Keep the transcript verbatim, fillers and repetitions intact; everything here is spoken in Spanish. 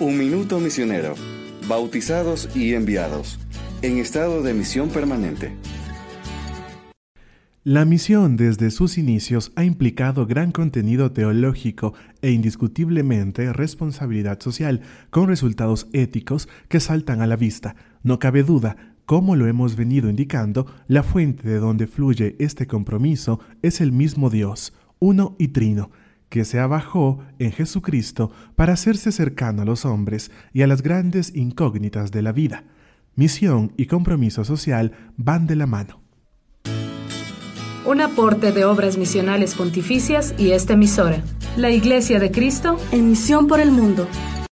Un minuto misionero. Bautizados y enviados. En estado de misión permanente. La misión desde sus inicios ha implicado gran contenido teológico e indiscutiblemente responsabilidad social, con resultados éticos que saltan a la vista. No cabe duda, como lo hemos venido indicando, la fuente de donde fluye este compromiso es el mismo Dios, uno y trino, que se abajó en Jesucristo para hacerse cercano a los hombres y a las grandes incógnitas de la vida. Misión y compromiso social van de la mano. Un aporte de Obras Misionales Pontificias y esta emisora, la Iglesia de Cristo, en misión por el mundo.